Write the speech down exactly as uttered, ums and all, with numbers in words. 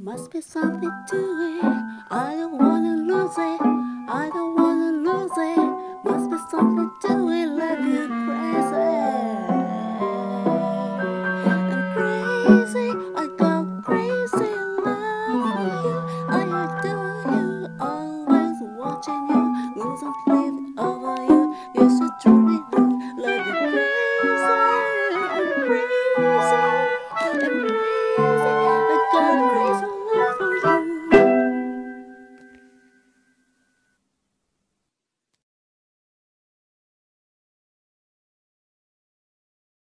must be something to it. I don't wanna lose it. I don't